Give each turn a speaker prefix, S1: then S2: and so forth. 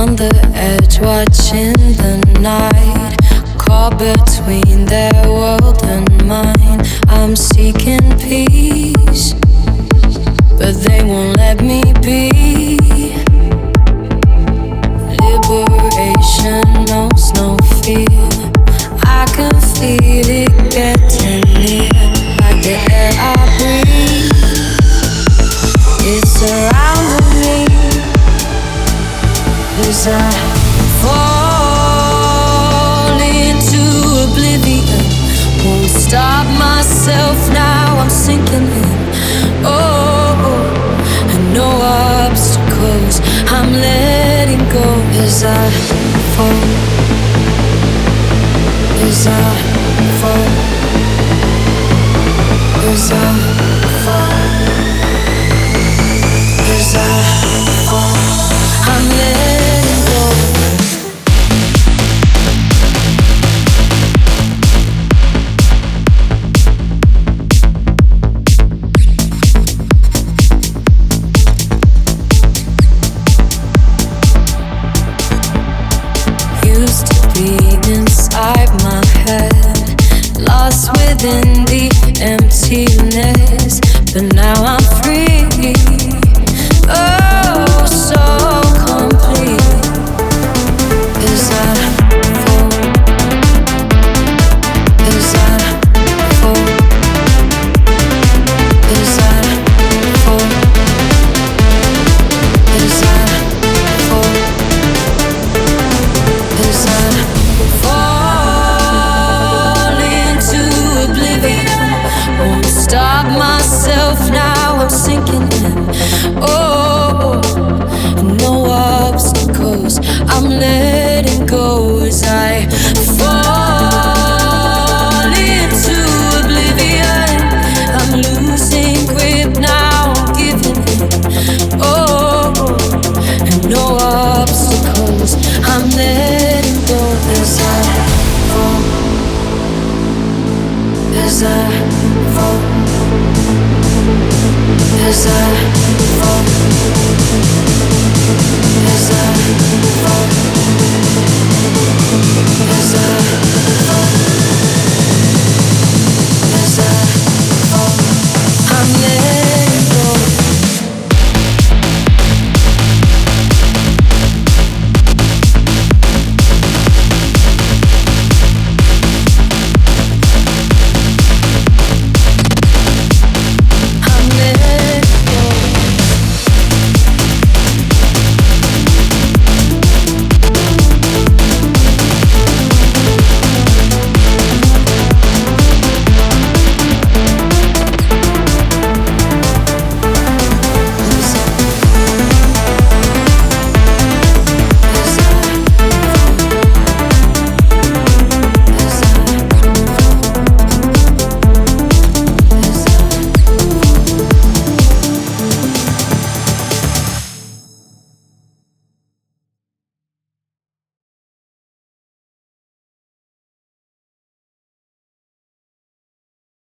S1: on the edge, watching the night, caught between their world and mine. I'm seeking peace, but they won't let me be. Liberation knows no fear. I can feel it getting near, like the air I breathe. It's surrounding me as I fall into oblivion. Won't stop myself now, I'm sinking in. Oh, and no obstacles, I'm letting go as I fall, as I fall, as I fall, as I fall, I'm letting go. Used to be inside my head, lost within the emptiness, but now I'm free. Oh, so complete as I fall, as I fall, as I fall, as I fall, as I fall into oblivion. Won't stop myself now, I'm sinking in. Oh, no obstacles, I'm letting go as I fall into oblivion. I'm losing grip now, I'm giving in. Oh, and no obstacles, I'm letting go as I fall, as I fall, as I fall, as I fall.